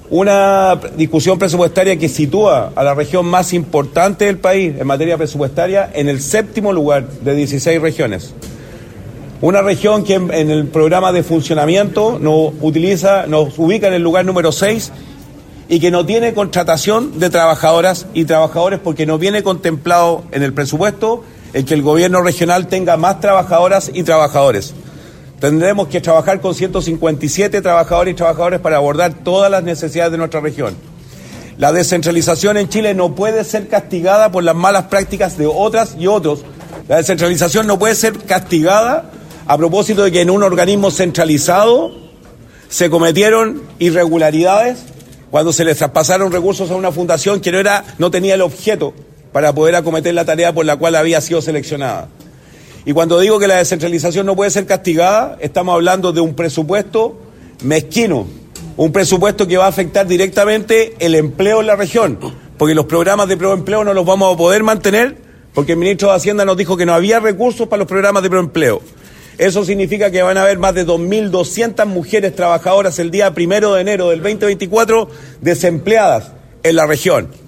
una discusión presupuestaria que sitúa a la región más importante del país en materia presupuestaria en el 7º lugar de 16 regiones. Una región que en el programa de funcionamiento nos ubica en el lugar número 6 y que no tiene contratación de trabajadoras y trabajadores porque no viene contemplado en el presupuesto el que el gobierno regional tenga más trabajadoras y trabajadores. Tendremos que trabajar con 157 trabajadores y trabajadoras para abordar todas las necesidades de nuestra región. La descentralización en Chile no puede ser castigada por las malas prácticas de otras y otros. La descentralización no puede ser castigada a propósito de que en un organismo centralizado se cometieron irregularidades cuando se les traspasaron recursos a una fundación que no tenía el objeto para poder acometer la tarea por la cual había sido seleccionada. Y cuando digo que la descentralización no puede ser castigada, estamos hablando de un presupuesto mezquino, un presupuesto que va a afectar directamente el empleo en la región, porque los programas de proempleo no los vamos a poder mantener, porque el ministro de Hacienda nos dijo que no había recursos para los programas de proempleo. Eso significa que van a haber más de 2.200 mujeres trabajadoras el día 1 de enero del 2024 desempleadas en la región.